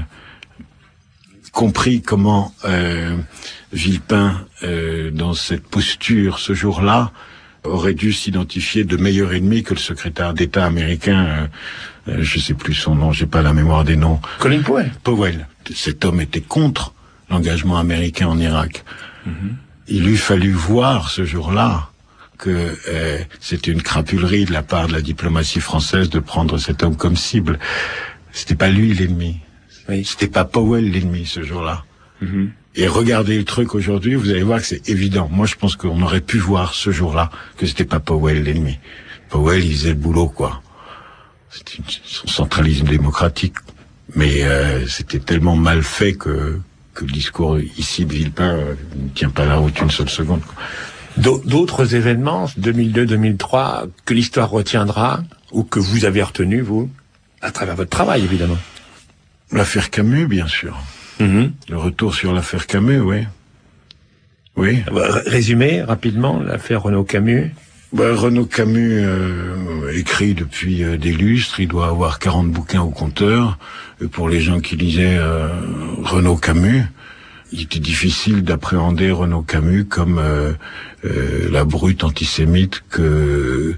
compris comment euh, Villepin, euh, dans cette posture ce jour-là, aurait dû s'identifier de meilleur ennemi que le secrétaire d'État américain, euh, euh, je sais plus son nom, j'ai pas la mémoire des noms. Colin Powell. Powell. Cet homme était contre l'engagement américain en Irak. Mm-hmm. Il eût fallu voir ce jour-là que euh, c'était une crapulerie de la part de la diplomatie française de prendre cet homme comme cible. C'était pas lui l'ennemi. Oui. C'était pas Powell l'ennemi ce jour-là. Mm-hmm. Et regardez le truc aujourd'hui, vous allez voir que c'est évident. Moi, je pense qu'on aurait pu voir ce jour-là que c'était pas Powell l'ennemi. Powell, il faisait le boulot, quoi. C'était une, son centralisme démocratique. Mais euh, c'était tellement mal fait que, que le discours ici de Villepin euh, ne tient pas la route une seule seconde, quoi. D'autres événements, deux mille deux deux mille trois, que l'histoire retiendra, ou que vous avez retenu, vous, à travers votre travail, évidemment? L'affaire Camus, bien sûr. Mmh. Le retour sur l'affaire Camus, oui. Oui. Résumé rapidement l'affaire Renaud Camus. Ben, Renaud Camus euh, écrit depuis euh, des lustres. Il doit avoir quarante bouquins au compteur. Et pour les gens qui lisaient euh, Renaud Camus, il était difficile d'appréhender Renaud Camus comme euh, euh, la brute antisémite que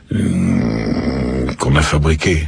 euh, qu'on a fabriquée.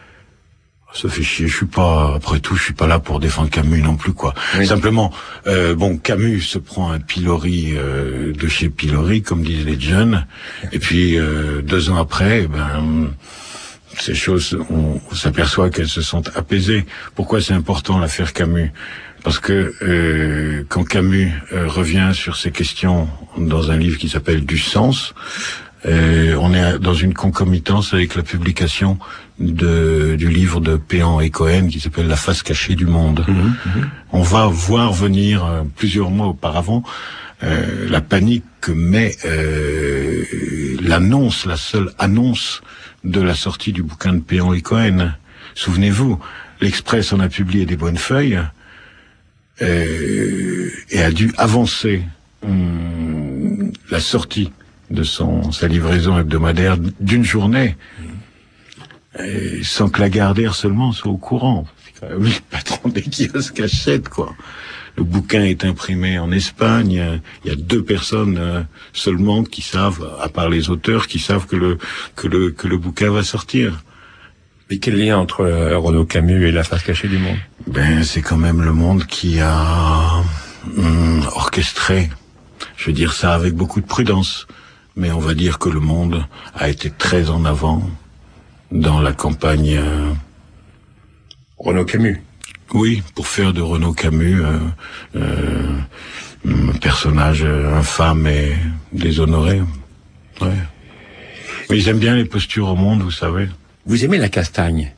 Ça fait chier, je suis pas, après tout, je suis pas là pour défendre Camus non plus, quoi. Oui. Simplement, euh, bon, Camus se prend un pilori euh, de chez Pilori, comme disent les jeunes, et puis euh, deux ans après, ben, ces choses, on, on s'aperçoit qu'elles se sont apaisées. Pourquoi c'est important l'affaire Camus? Parce que euh, quand Camus euh, revient sur ces questions dans un livre qui s'appelle Du sens, euh, on est dans une concomitance avec la publication de, du livre de Péan et Cohen qui s'appelle La face cachée du monde. Mmh, mmh. On va voir venir euh, plusieurs mois auparavant euh, la panique que met euh, l'annonce, la seule annonce de la sortie du bouquin de Péan et Cohen. Souvenez-vous, l'Express en a publié des bonnes feuilles euh, et a dû avancer hum, la sortie de son sa livraison hebdomadaire d'une journée. Et sans que Lagardère seulement soit au courant. Oui, le patron des kiosques achète, quoi. Le bouquin est imprimé en Espagne. Il y a deux personnes euh, seulement qui savent, à part les auteurs, qui savent que le que le que le bouquin va sortir. Mais quel lien entre euh, Renaud Camus et La face cachée du monde? Ben, c'est quand même le monde qui a hum, orchestré. Je veux dire ça avec beaucoup de prudence, mais on va dire que le monde a été très en avant dans la campagne euh... Renaud Camus. Oui, pour faire de Renaud Camus euh, euh, un personnage infâme et déshonoré. Ouais. Mais ils aiment bien les postures au monde, vous savez. Vous aimez la castagne?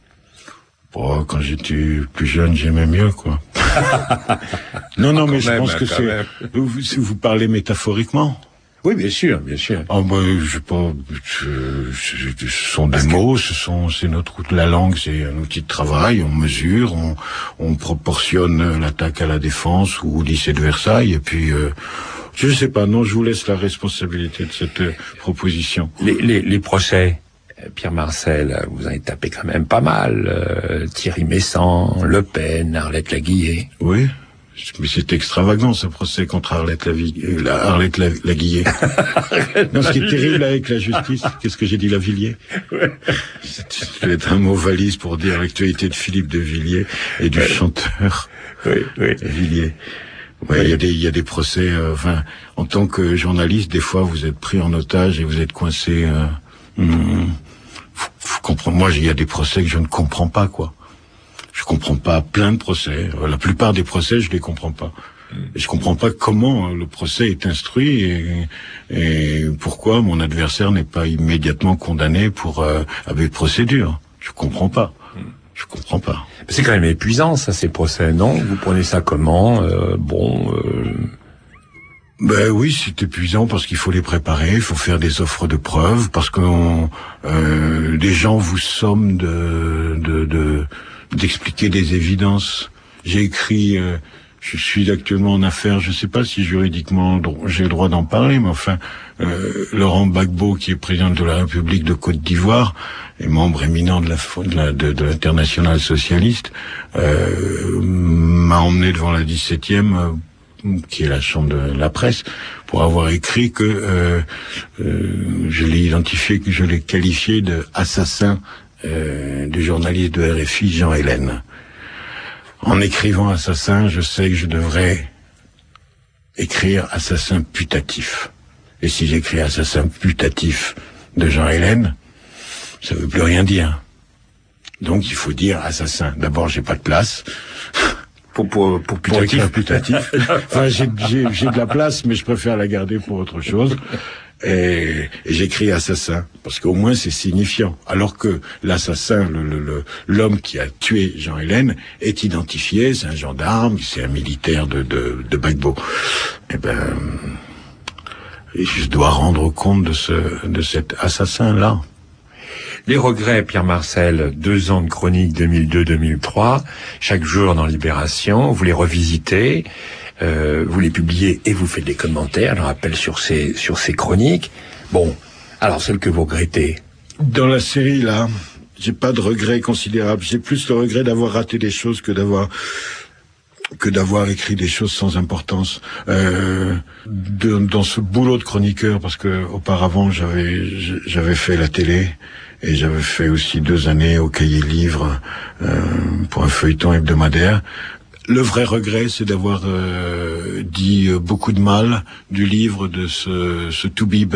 Bon, quand j'étais plus jeune, j'aimais mieux, quoi. non, non, Quand mais je même, pense que quand c'est... même. Vous, vous parlez métaphoriquement? Oui, bien sûr, bien sûr. Oh, bah, je sais pas, je- je- ce sont des mots, ce sont, c'est notre, la langue, c'est un outil de travail, on mesure, on, on proportionne l'attaque à la défense ou au lycée de Versailles, et puis, euh, je sais pas, non, je vous laisse la responsabilité de cette euh, proposition. Les, les, les procès, euh, Pierre Marcel, vous en avez tapé quand même pas mal. Euh, Thierry Messant, Le Pen, Arlette Laguillet. Oui, mais c'est extravagant ce procès contre Arlette, Lavi- euh, la, Arlette La- Laguillet. Non, ce qui est terrible avec la justice, qu'est-ce que j'ai dit, Lavilliers? C'est un mot valise pour dire l'actualité de Philippe de Villiers et du chanteur oui, oui. Villiers. Ouais, il y a des, il y a des procès, euh, enfin, en tant que journaliste, des fois, vous êtes pris en otage et vous êtes coincé, euh, hum, vous, vous comprenez, moi, il y a des procès que je ne comprends pas, quoi. Je comprends pas plein de procès. La plupart des procès, je les comprends pas. Et je comprends pas comment le procès est instruit et, et pourquoi mon adversaire n'est pas immédiatement condamné pour euh, avec procédure. Je comprends pas. Je comprends pas. C'est quand même épuisant, ça, ces procès, non? Vous prenez ça comment? euh, Bon... Euh... Ben oui, c'est épuisant parce qu'il faut les préparer, il faut faire des offres de preuves, parce que on, euh, les gens vous somment de... de, de d'expliquer des évidences. J'ai écrit, euh, je suis actuellement en affaires, je ne sais pas si juridiquement j'ai le droit d'en parler, mais enfin, euh, Laurent Gbagbo, qui est président de la République de Côte d'Ivoire, et membre éminent de la de, la, de, de l'Internationale socialiste, euh, m'a emmené devant la dix-septième, euh, qui est la chambre de la presse, pour avoir écrit que euh, euh, je l'ai identifié, que je l'ai qualifié de assassin Euh, du journaliste de R F I, Jean Hélène. En écrivant assassin, je sais que je devrais écrire assassin putatif. Et si j'écris assassin putatif de Jean Hélène, ça veut plus rien dire. Donc il faut dire assassin. D'abord, j'ai pas de place. Pour, pour, pour putatif. Pour putatif. Enfin, j'ai, j'ai, j'ai de la place, mais je préfère la garder pour autre chose. Et, et j'écris assassin, parce qu'au moins c'est signifiant. Alors que l'assassin, le, le, le, l'homme qui a tué Jean Hélène, est identifié, c'est un gendarme, c'est un militaire de, de, de Gbagbo. Eh ben, je dois rendre compte de ce, de cet assassin-là. Les regrets, Pierre Marcel, deux ans de chronique deux mille deux deux mille trois, chaque jour dans Libération, vous les revisitez, euh, vous les publiez et vous faites des commentaires, je rappelle, sur ces, sur ces chroniques. Bon, alors celle que vous regrettez? Dans la série, là, j'ai pas de regrets considérables. J'ai plus le regret d'avoir raté des choses que d'avoir que d'avoir écrit des choses sans importance. Euh, de, dans ce boulot de chroniqueur, parce que auparavant j'avais j'avais fait la télé et j'avais fait aussi deux années au Cahier Livre euh, pour un feuilleton hebdomadaire. Le vrai regret, c'est d'avoir euh, dit beaucoup de mal du livre de ce, ce Toubib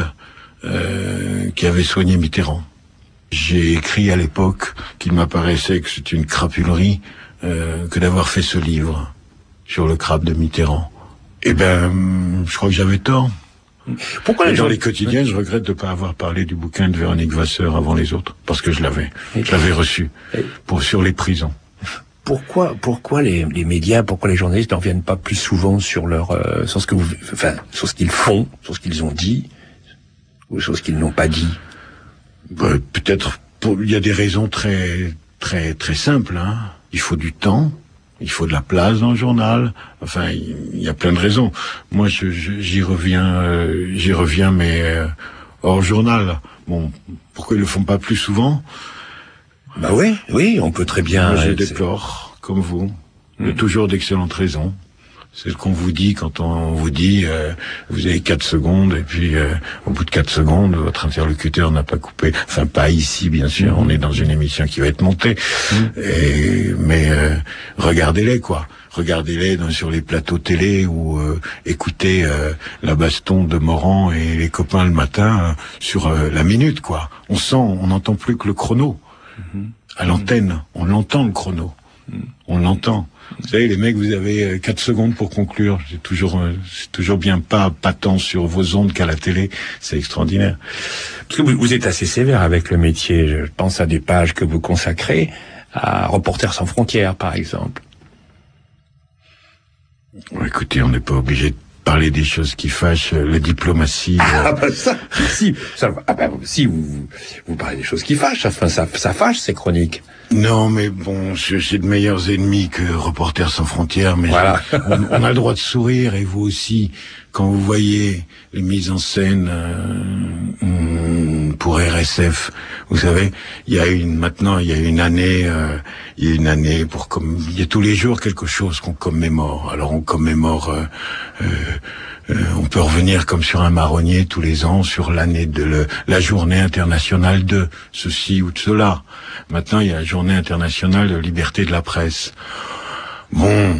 euh, qui avait soigné Mitterrand. J'ai écrit à l'époque qu'il m'apparaissait que c'est une crapulerie euh, que d'avoir fait ce livre sur le crabe de Mitterrand. Eh ben, je crois que j'avais tort. Pourquoi les gens... Dans les quotidiens, je regrette de ne pas avoir parlé du bouquin de Véronique Vasseur avant les autres, parce que je l'avais, je l'avais reçu pour sur les prisons. Pourquoi, pourquoi les, les médias, pourquoi les journalistes n'en viennent pas plus souvent sur leur, euh, sur ce que vous, enfin, sur ce qu'ils font, sur ce qu'ils ont dit, ou sur ce qu'ils n'ont pas dit? Ben, peut-être, pour, il y a des raisons très, très, très simples, hein. Il faut du temps. Il faut de la place dans le journal. Enfin, il y a plein de raisons. Moi, je, je, j'y reviens, euh, j'y reviens, mais euh, hors journal. Bon, pourquoi ils le font pas plus souvent? Bah oui, oui, on peut très bien. Moi, je euh, déplore, comme vous. Il y a toujours d'excellentes raisons. C'est ce qu'on vous dit quand on vous dit euh, vous avez quatre secondes et puis euh, au bout de quatre secondes votre interlocuteur n'a pas coupé. Enfin pas ici bien sûr, mmh. On est dans une émission qui va être montée. Mmh. Et, mais euh, regardez-les quoi. Regardez-les dans, sur les plateaux télé ou euh, écoutez euh, la baston de Morand et les copains le matin euh, sur euh, la minute quoi. On sent, on n'entend plus que le chrono. Mmh. À l'antenne, on l'entend le chrono. On l'entend. Vous savez, les mecs, vous avez quatre secondes pour conclure. C'est toujours, c'est toujours bien pas, pas tant sur vos ondes qu'à la télé. C'est extraordinaire. Parce que vous, vous êtes assez sévère avec le métier. Je pense à des pages que vous consacrez à Reporters sans frontières, par exemple. Écoutez, on n'est pas obligé de parler des choses qui fâchent, la diplomatie. Ah, bah ça, si, ça, ah bah, si vous, vous parlez des choses qui fâchent, enfin, ça, ça fâche ces chroniques. Non, mais bon, j'ai de meilleurs ennemis que Reporters sans frontières, mais voilà. on, on a le droit de sourire, et vous aussi, quand vous voyez les mises en scène euh, pour R S F, vous savez, il y a une maintenant, il y a une année, euh, il y a une année pour comme il y a tous les jours quelque chose qu'on commémore. Alors on commémore. Euh, euh, Euh, on peut revenir comme sur un marronnier tous les ans sur l'année de le, la journée internationale de ceci ou de cela. Maintenant, il y a la journée internationale de liberté de la presse. Bon,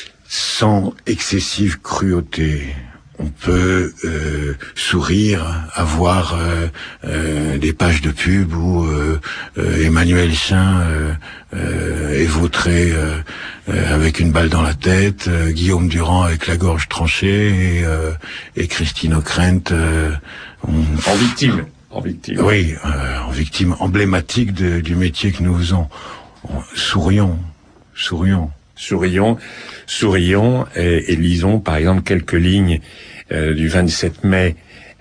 sans excessive cruauté, on peut euh, sourire, avoir euh, euh, des pages de pub où euh, euh, Emmanuel Chin euh, euh, est vautré euh, euh, avec une balle dans la tête, euh, Guillaume Durand avec la gorge tranchée et, euh, et Christine Ockrent euh, on... en victime. En victime. Oui, euh, en victime emblématique de, du métier que nous faisons. On, sourions, sourions. Sourions, sourions et, et lisons par exemple quelques lignes euh, du vingt-sept mai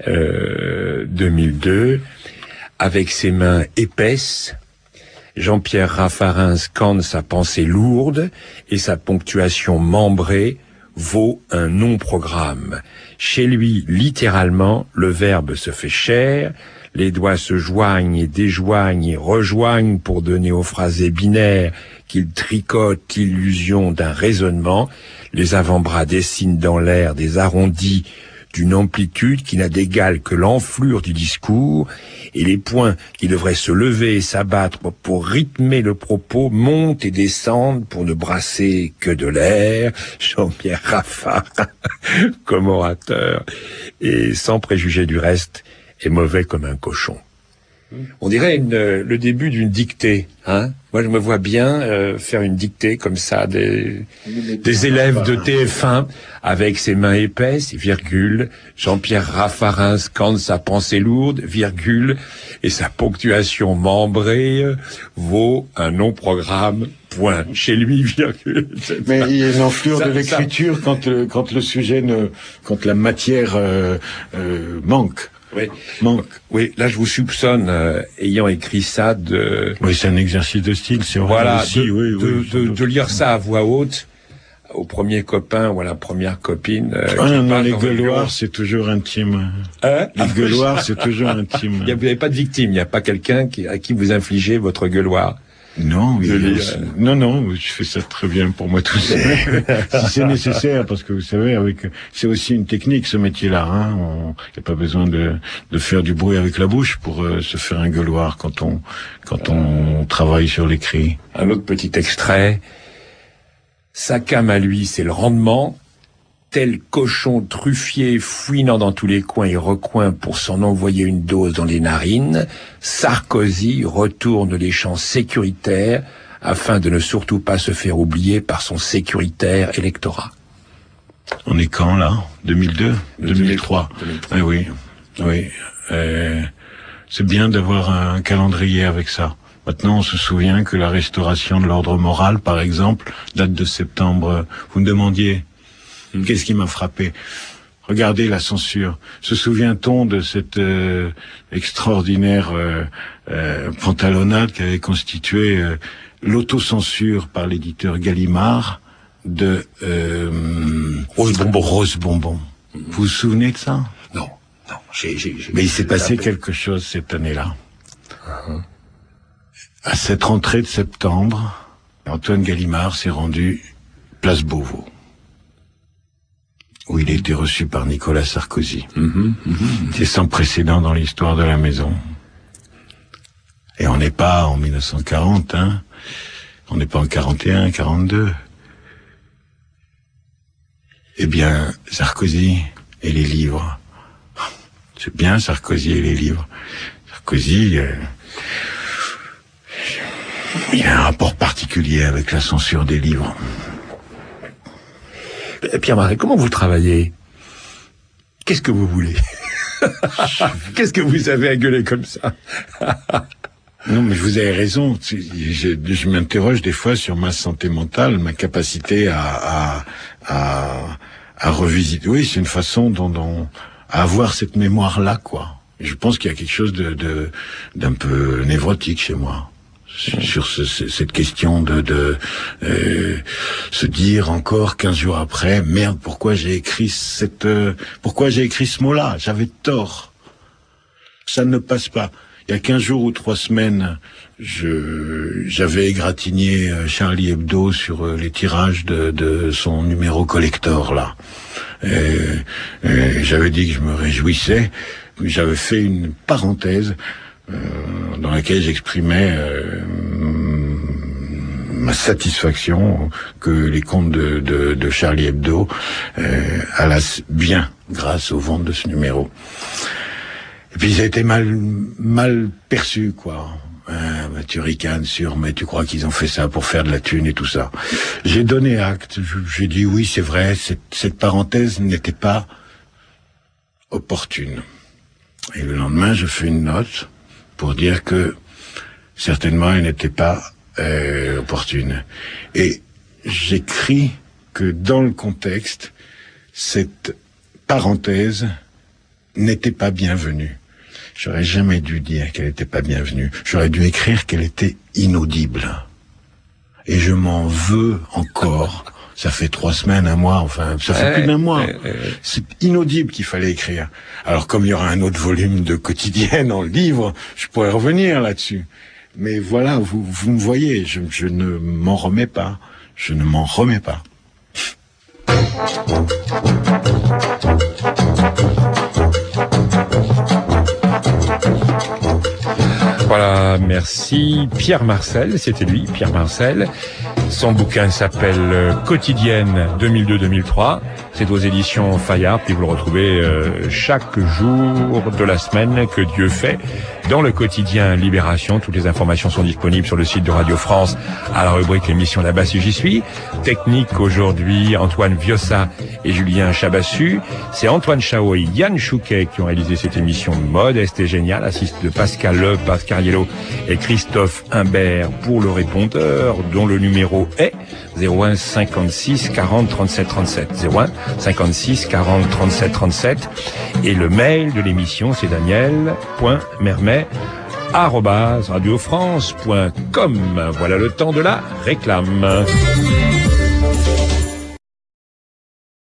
euh, deux mille deux. Avec ses mains épaisses, Jean-Pierre Raffarin scande sa pensée lourde et sa ponctuation membrée vaut un non-programme. Chez lui, littéralement, le verbe se fait chair, les doigts se joignent et déjoignent et rejoignent pour donner aux phrasés binaires qu'il tricote l'illusion d'un raisonnement. Les avant-bras dessinent dans l'air des arrondis d'une amplitude qui n'a d'égal que l'enflure du discours, et les poings qui devraient se lever et s'abattre pour rythmer le propos montent et descendent pour ne brasser que de l'air. Jean-Pierre Raffarin, comme orateur, et sans préjuger du reste, est mauvais comme un cochon. On dirait une, le début d'une dictée, hein. Moi, je me vois bien euh, faire une dictée comme ça des, des élèves de T F un avec ses mains épaisses, virgule, Jean-Pierre Raffarin scande sa pensée lourde, virgule, et sa ponctuation membrée vaut un non-programme, point. Chez lui, virgule. Mais il y a une enflure de l'écriture quand le, quand le sujet ne, quand la matière euh, euh, manque. Oui. Manque. Oui, là je vous soupçonne, euh, ayant écrit ça, de... Oui, c'est un exercice de style, c'est vrai. Voilà, aussi, de, oui, de, oui, de, de lire ça à voix haute au premier copain ou à la première copine. Euh, ah, non, les gueuloirs, c'est toujours intime. Hein les gueuloirs, c'est toujours intime. Il y a, vous n'avez pas de victime, il n'y a pas quelqu'un qui, à qui vous infligez votre gueuloir. Non, oui, euh... non, non, je fais ça très bien pour moi tout seul. Si c'est nécessaire, parce que vous savez, avec, c'est aussi une technique ce métier-là. Hein. On, il n'y a pas besoin de, de faire du bruit avec la bouche pour euh, se faire un gueuloir quand on, quand on travaille sur l'écrit. Un autre petit extrait. Sa came à lui, c'est le rendement. Tel cochon truffier fouinant dans tous les coins et recoins pour s'en envoyer une dose dans les narines, Sarkozy retourne les champs sécuritaires afin de ne surtout pas se faire oublier par son sécuritaire électorat. On est quand là ? deux mille deux ? deux mille trois. Ah oui, oui. Euh, c'est bien d'avoir un calendrier avec ça. Maintenant, on se souvient que la restauration de l'ordre moral, par exemple, date de septembre. Vous me demandiez... Qu'est-ce qui m'a frappé ? Regardez la censure. Se souvient-on de cette euh, extraordinaire euh, euh, pantalonnade qui avait constitué euh, l'autocensure par l'éditeur Gallimard de euh, Rose Bonbon. Rose Bonbon. Vous vous souvenez de ça ? Non, non. J'ai, j'ai, j'ai, Mais il s'est passé quelque chose cette année-là. Uh-huh. À cette rentrée de septembre, Antoine Gallimard s'est rendu place Beauvau, où il a été reçu par Nicolas Sarkozy. Mmh, mmh. C'est sans précédent dans l'histoire de la maison. Et on n'est pas en mille neuf cent quarante, hein. On n'est pas en quarante et un, quarante-deux. Eh bien, Sarkozy et les livres. C'est bien, Sarkozy et les livres. Sarkozy... Euh... Il y a un rapport particulier avec la censure des livres. Pierre Marcel, comment vous travaillez? Qu'est-ce que vous voulez? Qu'est-ce que vous avez à gueuler comme ça? Non, mais vous avez raison. Je, je m'interroge des fois sur ma santé mentale, ma capacité à, à, à, à revisiter. Oui, c'est une façon dont, dont, à avoir cette mémoire-là, quoi. Je pense qu'il y a quelque chose de, de, d'un peu névrotique chez moi. Sur ce, cette question de, de euh, se dire encore quinze jours après, merde, pourquoi j'ai écrit cette, euh, pourquoi j'ai écrit ce mot-là? J'avais tort. Ça ne passe pas. Il y a quinze jours ou trois semaines, je, j'avais égratigné Charlie Hebdo sur les tirages de, de son numéro collector, là. Et, et j'avais dit que je me réjouissais. J'avais fait une parenthèse euh, dans laquelle j'exprimais euh, ma satisfaction que les comptes de, de, de Charlie Hebdo euh, allassent bien grâce aux ventes de ce numéro. Et puis ça a été mal mal perçu, quoi. Ah, bah, tu ricanes sur, mais tu crois qu'ils ont fait ça pour faire de la thune et tout ça. J'ai donné acte, j'ai dit oui, c'est vrai, cette, cette parenthèse n'était pas opportune. Et le lendemain, je fais une note pour dire que certainement elle n'était pas euh, opportune. Et j'écris que dans le contexte, cette parenthèse n'était pas bienvenue. J'aurais jamais dû dire qu'elle n'était pas bienvenue. J'aurais dû écrire qu'elle était inaudible. Et je m'en veux encore. Ça fait trois semaines, un mois, enfin, ça fait euh, plus d'un mois. Euh, euh, C'est inaudible qu'il fallait écrire. Alors, comme il y aura un autre volume de quotidienne en livre, je pourrais revenir là-dessus. Mais voilà, vous, vous me voyez, je, je ne m'en remets pas. Je ne m'en remets pas. Voilà, merci. Pierre Marcel, c'était lui, Pierre Marcel. Son bouquin s'appelle Quotidienne deux mille deux deux mille trois. C'est aux éditions Fayard, puis vous le retrouvez euh, chaque jour de la semaine que Dieu fait dans le quotidien Libération. Toutes les informations sont disponibles sur le site de Radio France à la rubrique l'émission Là-bas si j'y suis. Technique aujourd'hui, Antoine Viossa et Julien Chabassu. C'est Antoine Chao et Yann Chouquet qui ont réalisé cette émission modeste et géniale, assiste de Pascal Le, Pascal Yello et Christophe Imbert pour le répondeur, dont le numéro est zéro un cinquante-six quarante trente-sept trente-sept. zéro un cinquante-six quarante trente-sept trente-sept. Et le mail de l'émission, c'est daniel point mermet arobase radiofrance point com. Voilà le temps de la réclame.